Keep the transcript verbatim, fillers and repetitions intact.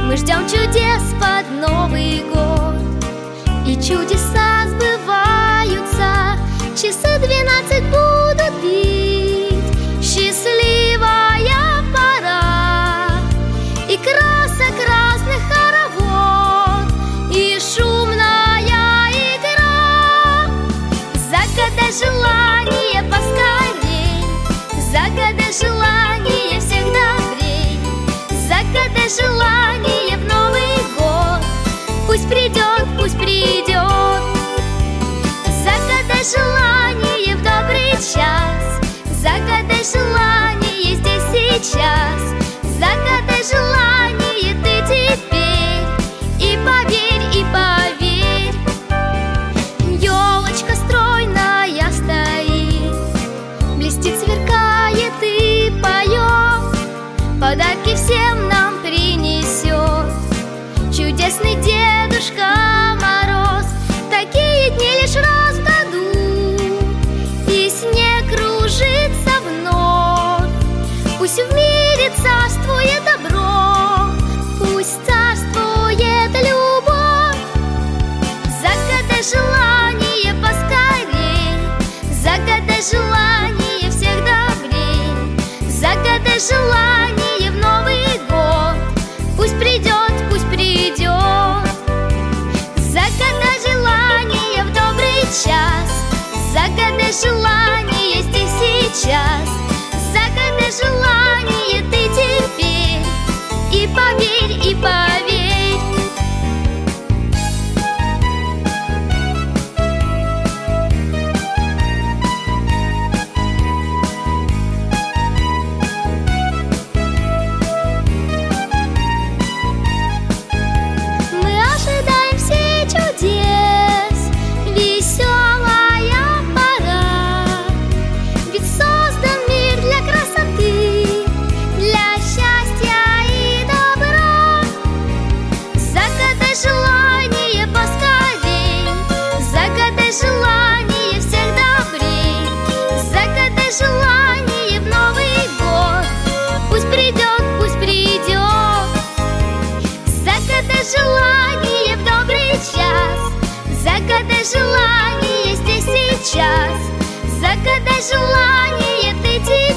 Мы ждем чудес под Новый год, и чудеса сбываются. Часы двенадцать будут бить, счастливая пора, и красок разных хоровод, и шумная игра. Загадай желание поскорей, загадай желание всех добрей, загадай желание в Новый год. Пусть придет, пусть придет. Загадай желание в добрый час, загадай желание здесь сейчас, загадай желание ты теперь, и поверь, и поверь. Елочка стройная стоит, блестит, сверкает и поет, подарки всем нам принесет чудесный Дедушка Мороз. Такие дни лишь раз в году, и снег кружится вновь. Пусть в мире царствует добро, пусть царствует любовь. Загадай желание поскорей, загадай желание всех добрей, загадай желание в Новый год. Пусть придет, пусть придет. Загадай желание в добрый час, загадай желание здесь сейчас, загадай желание ты теперь, и поверь, и поверь. Мы ожидаем все чудес, веселая пора, ведь создан мир для красоты, для счастья и добра. Загадай желание поскорей, загадай желание всех добрей, загадай желание в Новый год. Пусть придет, пусть придет. Загадай желание в добрый час, загадай желание здесь сейчас, загадай желание ты теперь.